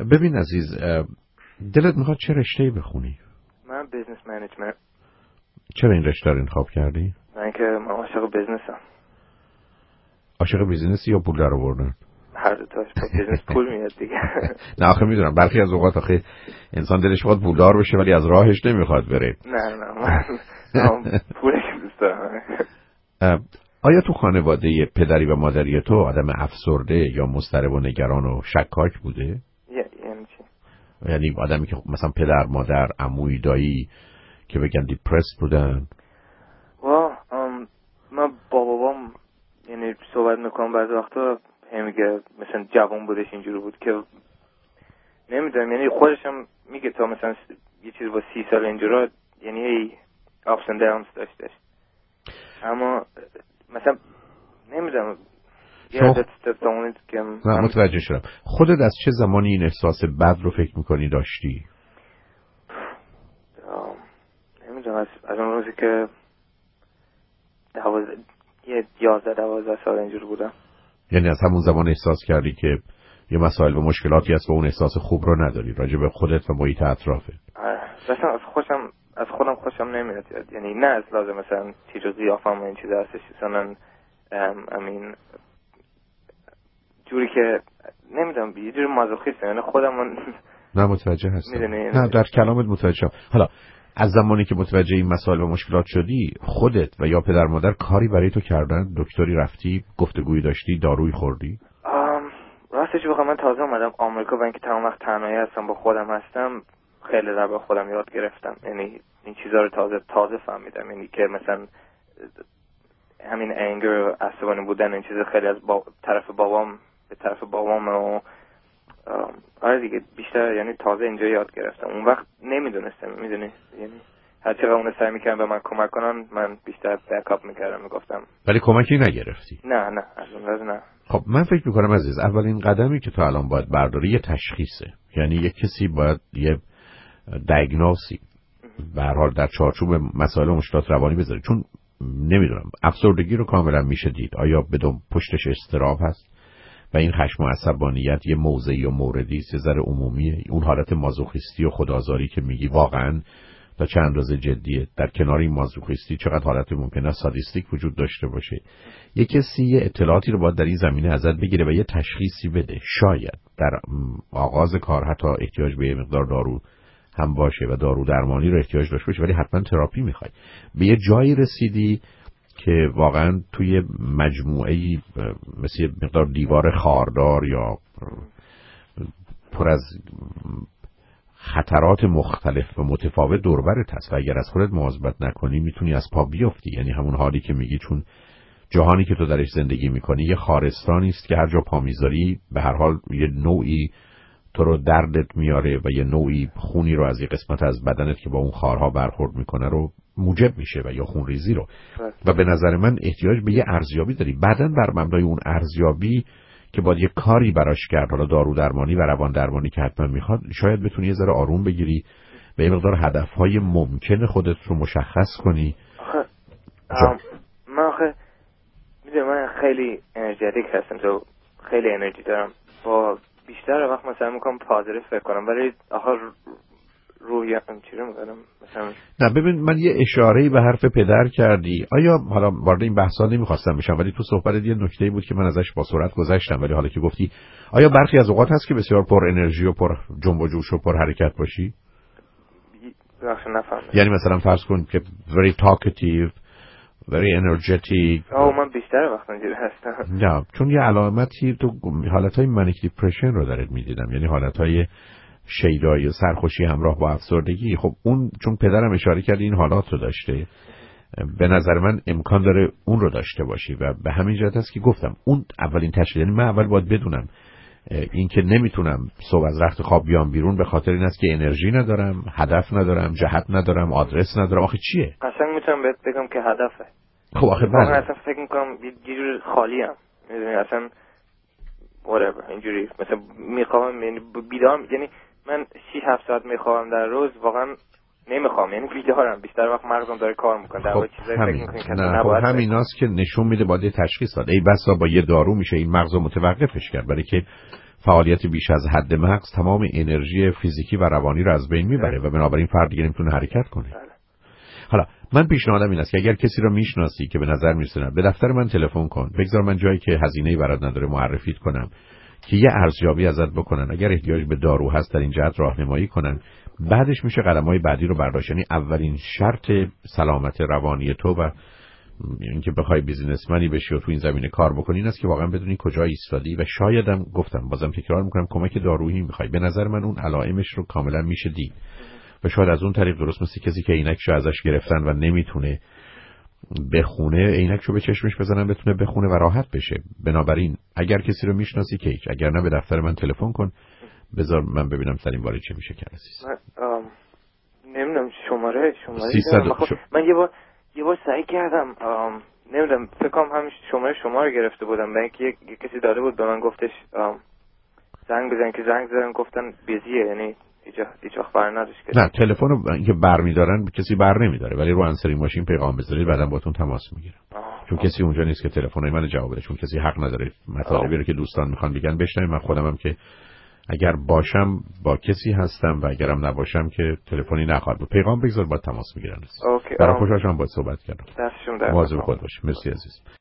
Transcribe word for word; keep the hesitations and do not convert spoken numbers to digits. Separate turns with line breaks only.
ببین عزیز، دلت میخواد چه رشته‌ای بخونی؟
من بیزنس منیجمنت.
چرا این رشته رو انتخاب کردی؟
من که من عاشق بیزنسم.
عاشق بیزنسی یا پول در آوردن؟
هر دو تاش. با بیزنس پول میاد دیگه.
نه آخه میدونم برخی از اوقات آخه انسان دلش میخواد پولدار بشه ولی از راهش نمیخواد بره.
نه نه من پولش دوست دارم.
آیا تو خانواده پدری و مادری تو آدم افسرده یا مضطرب و نگران و شکاک بوده؟
یعنی چی؟
یعنی آدمی که مثلا پدر، مادر، عموی، دایی که بگن دیپرس بودن؟
وا من با بابام یعنی صحبت میکنم بعضی وقتا میگه مثلا جوان بودش اینجوری بود که نمیدونم، یعنی خودش هم میگه تا مثلا یه چیز با سی سال اینجورا یعنی هی ups and downs داشتش، اما مثلا نمیدونم یادت تستمونید که
نه متوجه شدم. خودت از چه زمانی این احساس بد رو فکر میکنی داشتی؟
نمیدونم از از اون روزی که دوازده یه یازده دوازده سال اینجور بودم.
یعنی از همون زمان احساس کردی که یه مسائل و مشکلاتی هست و اون احساس خوب رو نداری راجع به خودت و محیط اطرافت؟
مثلا از خوشم از خودم خوشم نمیاد، یعنی نه از لازم مثلا چیز و قیافم و این چیز هستش، مثلا امین جوری که نمیدونم یه جوری مازوخیستم، یعنی خودم من
نه متوجه هستم. نه در کلامت متوجه. حالا از زمانی که متوجه این مسائل و مشکلات شدی خودت و یا پدر مادر کاری برای تو کردن؟ دکتری رفتی؟ گفتگویی داشتی؟ دارویی خوردی؟
راستش بخوام من تازه اومدم آمریکا و اینکه تمام وقت تنهایی هستم با خودم هستم خیلی در با خودم یاد گرفتم، یعنی این چیزا رو تازه تازه فهمیدم، یعنی که مثلا همین انگر و عصبانی بودن این چیز خیلی از با... طرف بابام به طرف بابام و آره دیگه بیشتر یعنی تازه اینجا یاد گرفتم. اون وقت نمیدونستم، میدونی، یعنی هر چقدر اون سعی میکردن به من کمک کنن من بیشتر بکاپ میکردم، میگفتم.
ولی کمکی نگرفتی؟
نه نه از اون روز نه.
خب من فکر میکنم عزیز اولین قدمی که تو الان باید برداری یه تشخیصه، یعنی یه کسی باید یه دیاگنوسی به هر حال در چارچوب مسائل و مشکلات روانی بذاره، چون نمیدونم افسردگی رو کاملا میشه دید. آیا بدون پشتش اضطراب هست و این خشم و عصبانیت یه موضعی و موردی است، یه ذره عمومیه؟ اون حالت مازوخیستی و خودآزاری که میگی واقعا تا چند اندازه جدیه؟ در کنار این مازوخیستی چقدر حالت ممکنه سادیستیک وجود داشته باشه؟ یه کسی یه اطلاعاتی رو باید در این زمینه ازت بگیره و یه تشخیصی بده. شاید در آغاز کار حتی احتیاج به یه مقدار دارو هم باشه و دارو درمانی رو احتیاج داشته باشه، ولی حتما تراپی میخوای. به یه جایی رسیدی که واقعا توی مجموعه‌ای مثل یه مقدار دیوار خاردار یا پر از خطرات مختلف و متفاوت دور برت هست و اگر از خودت مواظبت نکنی میتونی از پا بیفتی. یعنی همون حالی که میگی چون جهانی که تو درش زندگی میکنی یه خارستانی است که هر جا پا میذاری به هر حال یه نوعی تو رو دردت میاره و یه نوعی خونی رو از یه قسمت از بدنت که با اون خارها برخورد میکنه رو موجب میشه و یا خونریزی رو. و به نظر من احتیاج به یه ارزیابی داری. بعداً بر مبنای اون ارزیابی که باید یه کاری براش کرد، حالا دارو درمانی و روان درمانی که حتما میخواد، شاید بتونی یه ذره آروم بگیری و یه مقدار هدفهای ممکن خودت رو مشخص کنی.
آخه من آخه میدونم من خیلی انرژیتیک هستم، تو خیلی انرژی دارم، با بیشتر وقت مثلا میکنم پازیتیو فکر کنم، ولی آخه رویم چی رو میکنم مثلا.
نه ببین من یه اشاره‌ای به حرف پدر کردی. آیا حالا وارد این بحثا نمیخواستم بشم ولی تو صحبتت یه نکته‌ای بود که من ازش با سرعت گذشتم، ولی حالا که گفتی آیا برخی از اوقات هست که بسیار پر انرژی و پر جنب و جوش و پر حرکت باشی؟
راستش نفهمیدم.
یعنی مثلا فرض کن که very talkative very energetic.
آه من بیشتر وقت اینجوری هستم.
نه چون یه علامتی تو حالتهای منیک دیپرشن رو درت میدیدم، یعنی حالتهای شیدایی سرخوشی همراه با افسردگی. خب اون چون پدرم اشاره کرد این حالات رو داشته، به نظر من امکان داره اون رو داشته باشی و به همین جهت است که گفتم اون اولین تشخیص. یعنی من اول باید بدونم این که نمیتونم صبح از رخت خواب بیام بیرون به خاطر این است که انرژی ندارم، هدف ندارم، جهت ندارم، آدرس ندارم. آخه چیه؟
قشنگ میتونم بهت بگم که هدفه.
خب آخه
من اصلا فکر میکنم یه جور خالی ام، میدونی اصلا whatever اینجوری مثلا میخوام یعنی بیدار، یعنی من شش هفت ساعت میخوام در روز، واقعا نمیخوام، یعنی بیدارم، بیشتر وقت مغزم داره کار میکنه در واقع چیزایی فکر میکنم که
نباید. خب همیناست که نشون میده باید تشخیص داد. ای بسا با یه دارو میشه این مغزو متوقفش کرد، برای که فعالیت بیش از حد مغز تمام انرژی فیزیکی و روانی رو از بین میبره و بنابراین فرد دیگه نمیتونه حرکت کنه. حالا من پیشنهادم این است که اگر کسی رو میشناسی که به نظر میرسه به دفتر من تلفن کن، بگذار من جایی که هزینه‌ای برات نداره معرفیت کنم که یه ارزیابی ازت بکنن، اگر احتیاج به دارو هست در این جهت راهنمایی کنن، بعدش میشه قدم‌های بعدی رو برداشت. یعنی اولین شرط سلامت روانی تو و اینکه بخوای بیزینسمنی بشی و تو این زمینه کار بکنی این است که واقعا بدونی کجا ایستادی و شایدم گفتم بازم تکرار میکنم کمک دارویی میخوای. به نظر من اون علائمش رو کاملا میشه دید و شاید از اون طریق درست مثل کسی که عینکشو ازش گرفتن و نمیتونه بخونه عینکشو به چشمش بزنن بتونه بخونه و راحت بشه. بنابراین اگر کسی رو میشناسی که هیچ، اگر نه به دفتر من تلفن کن، بذار من ببینم سرین باره چه میشه کرد.
من نمیدونم شماره شماره
سیصد
من, خب من یه بار یه بار سعی کردم نمیدونم فکر کنم همین شماره شما رو گرفته بودم، برای اینکه یک کسی داده بود به من گفتش زنگ بزن، که زنگ زدن گفتن بیزیه، یعنی هیچ وقت بر نداشت.
نه تلفن رو که برمیدارن کسی بر نمیداره، ولی رو انسری ماشین پیغام بذارید بعداً باهاتون تماس میگیرن. چون آه. کسی اونجا نیست که تلفنای منو جواب بده، چون کسی حق نداره مطالبی رو که دوستان میخوان بگن بشنویم. من خودم هم که اگر باشم با کسی هستم و اگرم نباشم که تلفنی نخواهد بود، پیغام بگذار با تماس میگیرن.
اوکی.
برای خوشحال شدم باهات صحبت کردم.
دستشون در
مواظب خود باش. مرسی عزیز.